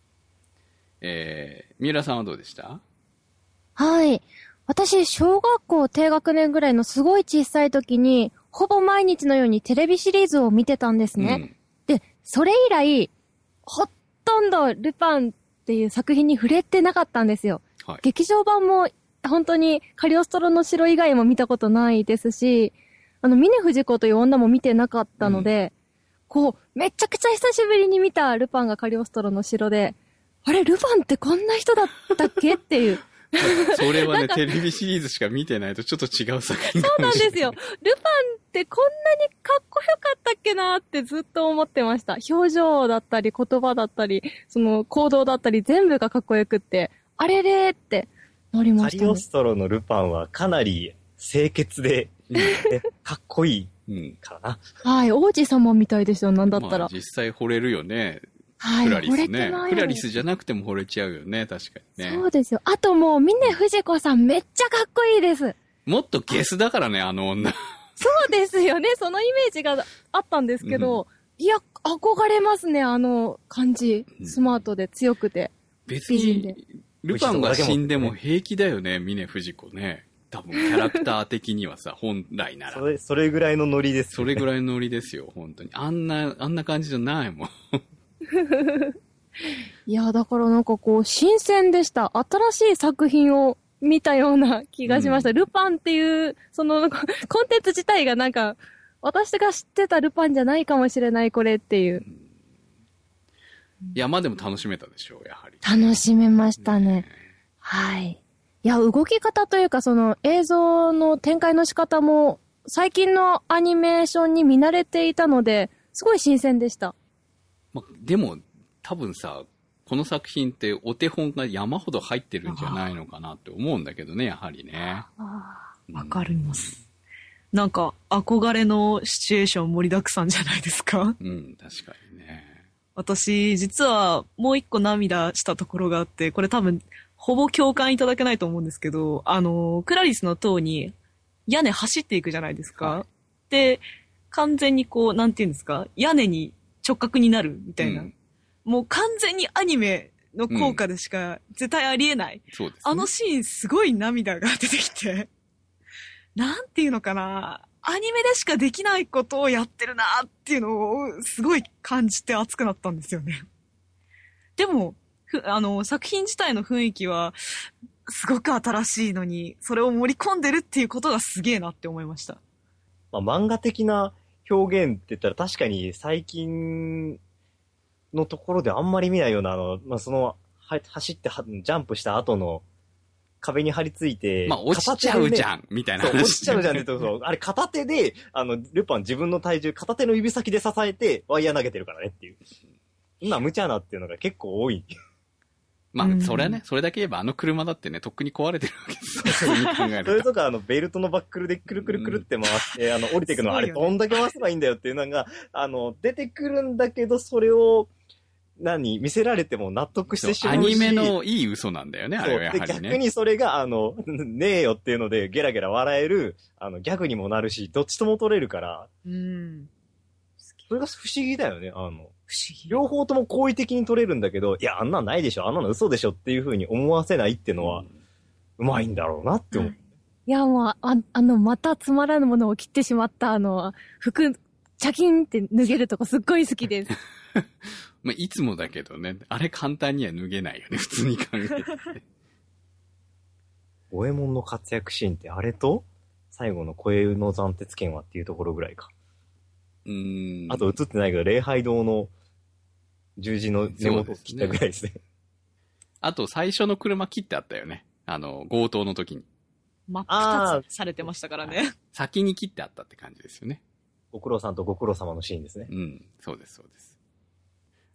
えー、三浦さんはどうでした？ はい。私、小学校低学年ぐらいのすごい小さい時に、ほぼ毎日のようにテレビシリーズを見てたんですね。うん、で、それ以来、ほとんどルパンっていう作品に触れてなかったんですよ。はい、劇場版も本当にカリオストロの城以外も見たことないですし、あの、峰不二子という女も見てなかったので、うん、こう、めちゃくちゃ久しぶりに見たルパンがカリオストロの城で、あれ、ルパンってこんな人だったっけっていう。 それはね、テレビシリーズしか見てないとちょっと違う作品かもしれない。そうなんですよ。ルパンってこんなにかっこよかったっけなってずっと思ってました。表情だったり言葉だったり、その行動だったり全部がかっこよくって、あれれってなりましたね。 カリオストロのルパンはかなり清潔で、ね、かっこいいからな。 はい、王子様みたいですよ、なんだったら。まあ、 実際惚れるよね。はい、クラリスね。クラリスじゃなくても惚れちゃうよね、確かにね。 そうですよ。あともう、峰不二子さんめっちゃかっこいいです。 もっとゲスだからね、あの女。 そうですよね。そのイメージがあったんですけど、うん、いや、憧れますね、あの感じ。スマートで強くて。 別に、ルパンが死んでも平気だよね、峰不二子ね。多分、キャラクター的にはさ、本来なら。 それ、それぐらいのノリですよね。 それぐらいのノリですよ、本当に。あんな、あんな感じじゃないもん。 いや、だからなんかこう、新鮮でした。新しい作品を見たような気がしました。うん、ルパンっていう、その、コンテンツ自体がなんか、私が知ってたルパンじゃないかもしれない、これっていう。 いや、まあでも楽しめたでしょう、やはり。 楽しめましたね。ね、はい。いや、動き方というか、その映像の展開の仕方も、最近のアニメーションに見慣れていたので、すごい新鮮でした。 まあ、でも、多分さ、この作品ってお手本が山ほど入ってるんじゃないのかなって思うんだけどね、やはりね。 わかります。なんか、憧れのシチュエーション盛りだくさんじゃないですか？ うん、確かにね。 私、実はもう一個涙したところがあって、これ多分、ほぼ共感いただけないと思うんですけど、あの、クラリスの塔に屋根走っていくじゃないですか。はい、で、完全にこう、なんていうんですか、屋根に直角になるみたいな。うん、もう完全にアニメの効果でしか絶対ありえない。 うん、そうですね。 あのシーンすごい涙が出てきて、なんていうのかな、アニメでしかできないことをやってるなっていうのをすごい感じて熱くなったんですよね。でも、ふあの、作品自体の雰囲気はすごく新しいのに、それを盛り込んでるっていうことがすげえなって思いました。 まあ、漫画的な表現って言ったら確かに最近のところであんまり見ないような、あの、まあ、その、は、走っては、ジャンプした後の壁に張り付いて、 まあ、落ちちゃうじゃん、みたいな話。 そう、落ちちゃうじゃんってとこ、あれ片手で、あの、ルパン自分の体重、片手の指先で支えて、ワイヤー投げてるからねっていう。今、無茶なっていうのが結構多い。 まあ、それはね、それだけ言えばあの車だってね、とっくに壊れてるわけですよ。そういう考えると。 それとか、あの、ベルトのバックルでくるくるくるって回って、うん、あの、降りていくの、あれどんだけ回せばいいんだよっていうのが、あの、出てくるんだけど、それを、何見せられても納得してしまうし。 アニメのいい嘘なんだよね、あれはやはりね。 逆にそれが、あの、ねえよっていうので、ゲラゲラ笑える、あの、ギャグにもなるし、どっちとも取れるから。うん。それが不思議だよね、あの。不思議。両方とも好意的に取れるんだけど、いや、あんなんないでしょ、あんなの嘘でしょっていう風に思わせないっていうのは、うまいんだろうなって思う。 いや、もう、あ、あの、またつまらぬものを切ってしまった、あの、服、チャキンって脱げるとこすっごい好きです。 まあ、いつもだけどね、あれ簡単には脱げないよね、普通に考えて。 五右衛門の活躍シーンってあれと、最後の声の斬鉄剣はっていうところぐらいか。うーん。あと映ってないけど、礼拝堂の十字の根元を切ったぐらいですね。 あと最初の車切ってあったよね。あの、強盗の時に。 真っ二つされてましたからね。 先に切ってあったって感じですよね。 ご苦労さんとご苦労様のシーンですね。 うん、そうです、そうです。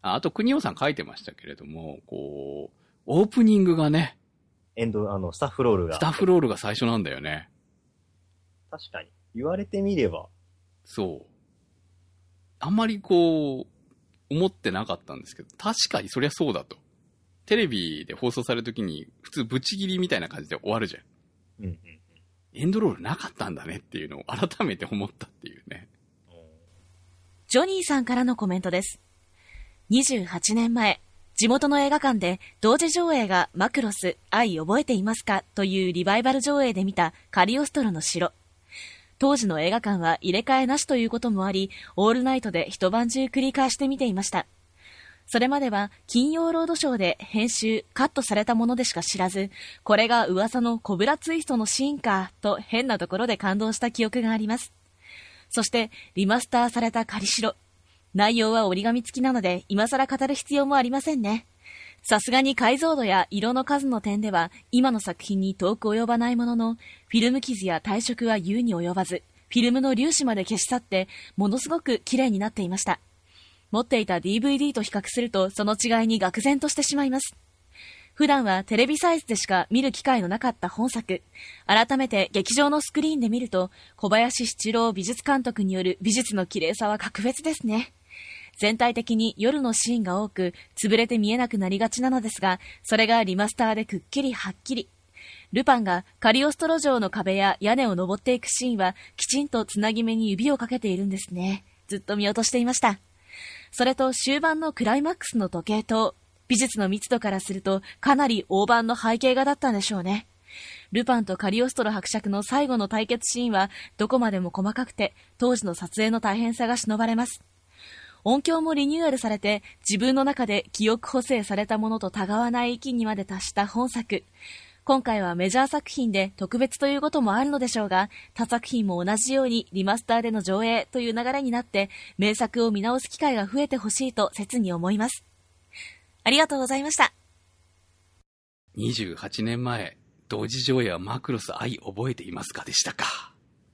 あ、あと、国尾さん書いてましたけれども、こう、オープニングがね、 エンド、あの、スタッフロールが。 スタッフロールが最初なんだよね。 確かに。言われてみれば。 そう。あんまりこう、思ってなかったんですけど、確かにそりゃそうだと。テレビで放送されるときに、普通ブチ切りみたいな感じで終わるじゃん。うんうんうん。エンドロールなかったんだねっていうのを改めて思ったっていうね。 ジョニーさんからのコメントです。にじゅうはちねんまえ、地元の映画館で同時上映がマクロス、愛覚えていますかというリバイバル上映で見たカリオストロの城。当時の映画館は入れ替えなしということもあり、オールナイトで一晩中繰り返して見ていました。それまでは金曜ロードショーで編集、カットされたものでしか知らず、これが噂のコブラツイストのシーンかと変なところで感動した記憶があります。そしてリマスターされたカリシロ。内容は折り紙付きなので今更語る必要もありませんね。さすがに解像度や色の数の点では今の作品に遠く及ばないものの、フィルム傷や退色は言うに及ばず、フィルムの粒子まで消し去ってものすごく綺麗になっていました。持っていた ディーブイディー と比較するとその違いに愕然としてしまいます。普段はテレビサイズでしか見る機会のなかった本作、改めて劇場のスクリーンで見ると小林七郎美術監督による美術の綺麗さは格別ですね。全体的に夜のシーンが多く潰れて見えなくなりがちなのですが、それがリマスターでくっきりはっきり。ルパンがカリオストロ城の壁や屋根を登っていくシーンはきちんとつなぎ目に指をかけているんですね。ずっと見落としていました。それと終盤のクライマックスの時計塔、美術の密度からするとかなり大判の背景画だったんでしょうね。ルパンとカリオストロ伯爵の最後の対決シーンはどこまでも細かくて当時の撮影の大変さが偲ばれます。音響もリニューアルされて自分の中で記憶補正されたものとたがわない域にまで達した本作。今回はメジャー作品で特別ということもあるのでしょうが、他作品も同じようにリマスターでの上映という流れになって名作を見直す機会が増えてほしいと切に思います。ありがとうございました。 にじゅうはちねんまえ、同時上映はマクロス愛覚えていますかでしたか。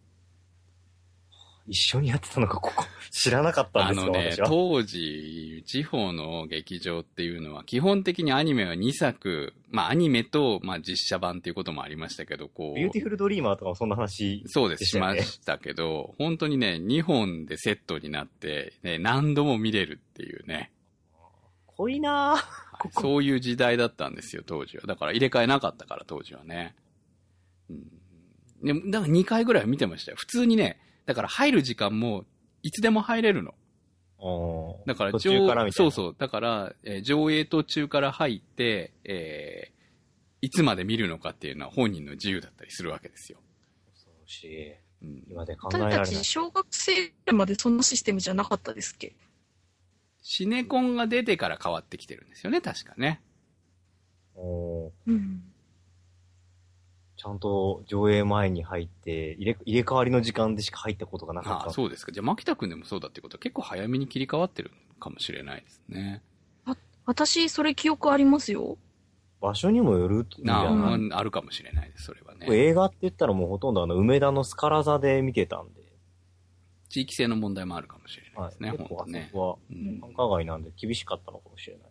一緒にやってたのか、ここ。知らなかったんですよ、 あのね、 私は。 当時、地方の劇場っていうのは、基本的にアニメはにさく、まあアニメと、まあ実写版っていうこともありましたけど、こう。 ビューティフルドリーマーとかもそんな話、ね、 そうです、しましたけど、本当にね、にほんでセットになって、ね、何度も見れるっていうね。 濃いなぁ、 ここそういう時代だったんですよ、当時は。だから入れ替えなかったから、当時はね。うん。でも、だからにかいぐらいは見てましたよ。普通にね、だから入る時間もいつでも入れるの。だから途中からみたいな。 そうそう。だから、えー、上映途中から入って、えー、いつまで見るのかっていうのは本人の自由だったりするわけですよ。 恐ろしい。うん、今で考え私られない。 たち小学生までそんなシステムじゃなかったですっけ？ シネコンが出てから変わってきてるんですよね、確かね。 おー。 うん。 ちゃんと上映前に入って、入れ、入れ替わりの時間でしか入ったことがなかった。 ああ、そうですか。じゃあ、牧田くんでもそうだってことは結構早めに切り替わってるかもしれないですね。 あ、私、それ記憶ありますよ。 場所にもよると。 ああ、 うん、 あるかもしれないです、それはね。 映画って言ったらもうほとんどあの、梅田のスカラ座で見てたんで。 地域性の問題もあるかもしれないですね、 はい、 本当ね。 ここは、繁華街なんで厳しかったのかもしれない。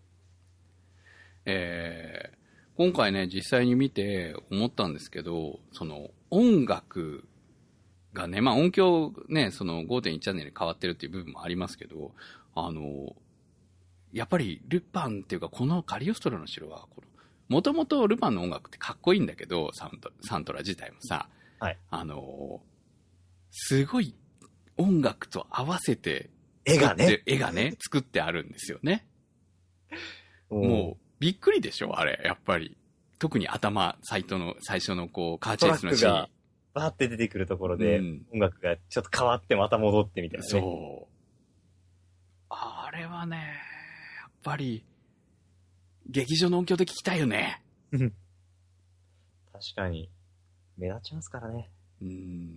えー、今回ね、実際に見て思ったんですけど、その音楽がね、まあ音響ね、その ごてんいち チャンネルに変わってるっていう部分もありますけど、あの、やっぱりルパンっていうかこのカリオストロの城は、もともとルパンの音楽ってかっこいいんだけど、サント、サントラ自体もさ、 はい、 あの、すごい音楽と合わせて、 絵がね、 絵がね、作ってあるんですよね。もう、びっくりでしょあれ、やっぱり。特に頭、サイトの、最初のこう、カーチェイスのシーン。がバーって出てくるところで、うん、音楽がちょっと変わってまた戻ってみたいなね。 そう。あれはね、やっぱり、劇場の音響で聞きたいよね。 確かに。目立ちますからね。 うん、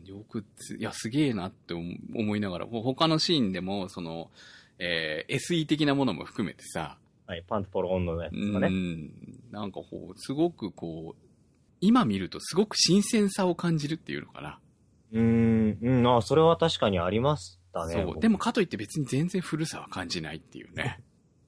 よくつ、いや、すげえなって思いながら、他のシーンでも、その、えー、エスイー 的なものも含めてさ、 はい、パンとポロオンのやつとかね。 うん。なんかこう、すごくこう、今見るとすごく新鮮さを感じるっていうのかな。 うーん、うん、あ、それは確かにありましたね。 そう。でもかといって別に全然古さは感じないっていうね。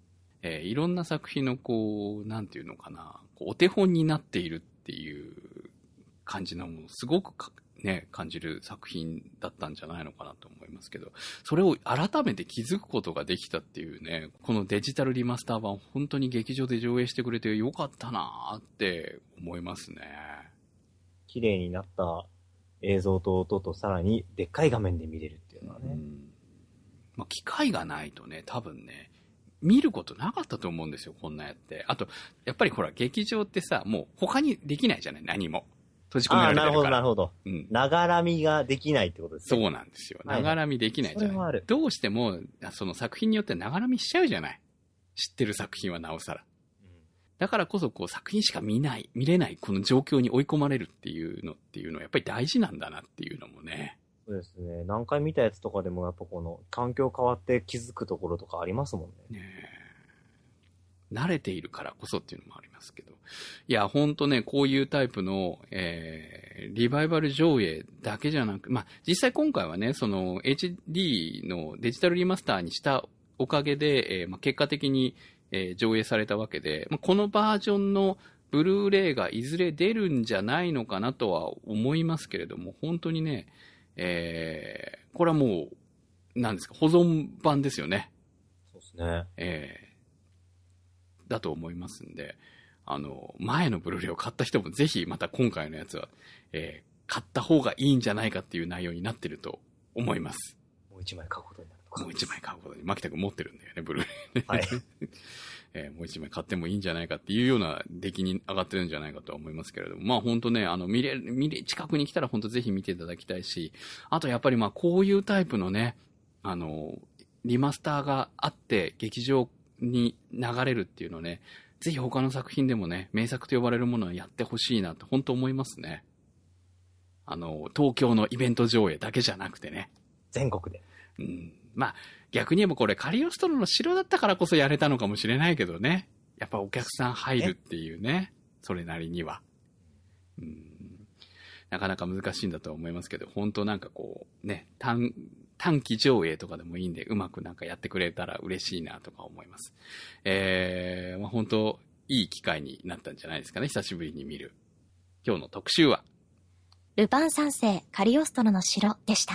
えー、いろんな作品のこう、なんていうのかな、こうお手本になっているっていう感じのもすごくかね、感じる作品だったんじゃないのかなと思いますけど、それを改めて気づくことができたっていうね、このデジタルリマスター版、本当に劇場で上映してくれてよかったなーって思いますね。 綺麗になった映像と音とさらにでっかい画面で見れるっていうのはね。うん、 まあ、機会がないとね、多分ね、見ることなかったと思うんですよ、こんなやって。あと、やっぱりほら、劇場ってさ、もう他にできないじゃない、何も。閉じ込められてるから。ああ、なるほど、 なるほど。うん。ながらみができないってことですね。 そうなんですよ。ながらみできないじゃない。それもある。どうしても、その作品によってながらみしちゃうじゃない。知ってる作品はなおさら。うん、だからこそ、こう、作品しか見ない、見れない、この状況に追い込まれるっていうのっていうのは、やっぱり大事なんだなっていうのもね。 そうですね。何回見たやつとかでも、やっぱこの、環境変わって気づくところとかありますもんね。ねえ。 慣れているからこそっていうのもありますけど。いや、ほんとね、こういうタイプの、えー、リバイバル上映だけじゃなく、まあ、実際今回はね、その エイチディー のデジタルリマスターにしたおかげで、えーまあ、結果的に、えー、上映されたわけで、まあ、このバージョンのブルーレイがいずれ出るんじゃないのかなとは思いますけれども、本当にね、えー、これはもう、なんですか、保存版ですよね。 そうですね。 えーだと思いますんで、あの、前のブルーレイを買った人もぜひまた今回のやつは、えー、買った方がいいんじゃないかっていう内容になってると思います。 もう一枚買うことになるのか。 もう一枚買うことに、牧田君持ってるんだよね、ブルーレイ。 はい。 えー、もう一枚買ってもいいんじゃないかっていうような出来に上がってるんじゃないかと思いますけれども、まあ本当ね、あの、見れ、見れ、近くに来たら本当ぜひ見ていただきたいし、あとやっぱりまあこういうタイプのね、あの、リマスターがあって劇場に流れるっていうのをね、ぜひ他の作品でもね、名作と呼ばれるものをやってほしいなと本当思いますね。あの、東京のイベント上映だけじゃなくてね。 全国で。 うん。まあ、逆に言えばこれカリオストロの城だったからこそやれたのかもしれないけどね。やっぱお客さん入るっていうね。それなりには。うん。なかなか難しいんだとは思いますけど、本当なんかこう、ね、短、短期上映とかでもいいんで、うまくなんかやってくれたら嬉しいなとか思います。えー、まあ、本当いい機会になったんじゃないですかね。久しぶりに見る。今日の特集は、 ルパン三世カリオストロの城でした。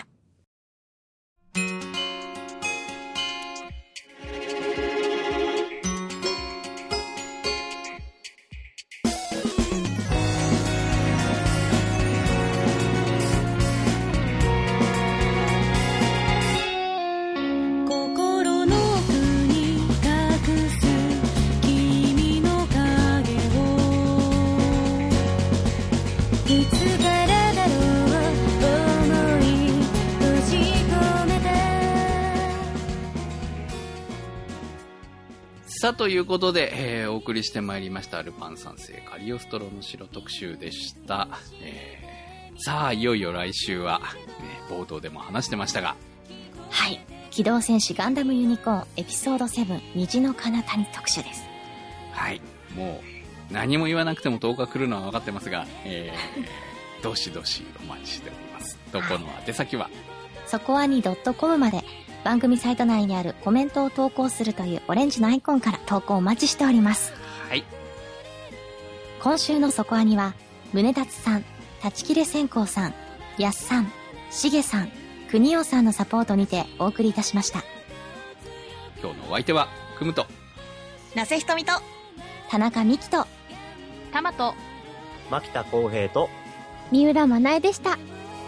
さあ、ということで、えー、お送りしてまいりましたルパン三世カリオストロの城特集でした。えー、さあ、いよいよ来週は、ね、冒頭でも話してましたが、 はい、機動戦士ガンダムユニコーンエピソードセブン虹の彼方に特集です。 はい、もう何も言わなくてもとおか来るのは分かってますが、えー、どしどしお待ちしております。どこの宛先は、 そこはに .com まで、番組サイト内にあるコメントを投稿するというオレンジのアイコンから投稿お待ちしております。 はい。 今週のそこアニは、宗達さん、立ち切れ線香さん、やっさん、しげさん、くにおさんのサポートにてお送りいたしました。 今日のお相手は、くむと、 なせひとみと、 田中美希と、 たまと、 牧田浩平と、 三浦まなえでした。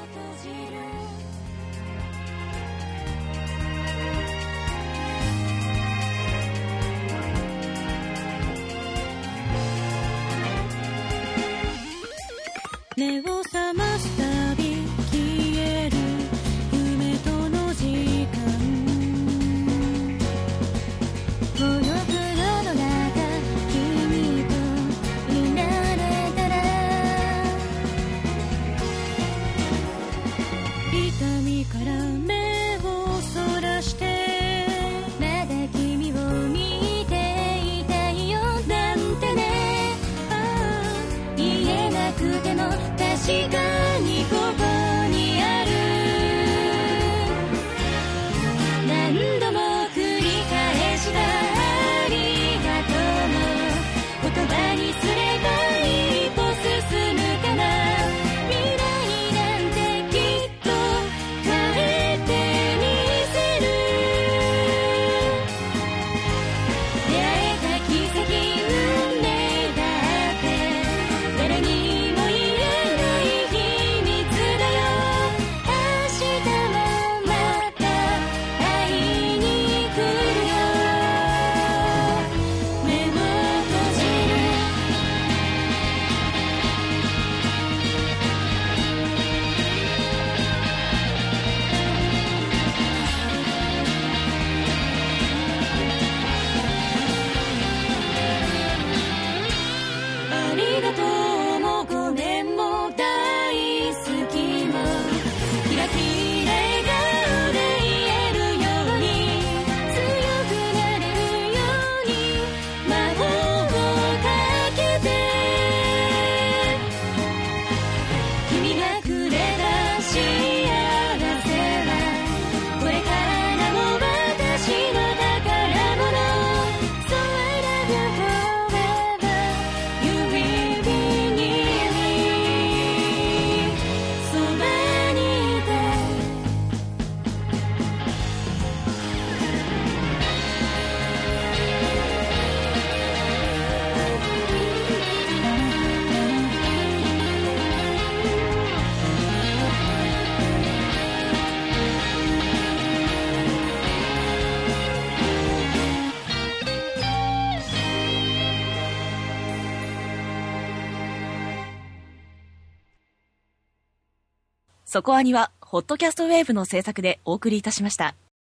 目を覚ますたび消える夢との時間、この黒の中君といられたら、痛みから目をそらしてまだ君を見ていたいよなんてね、ああ言えなくても確かそこアニはホットキャストウェーブの制作でお送りいたしました。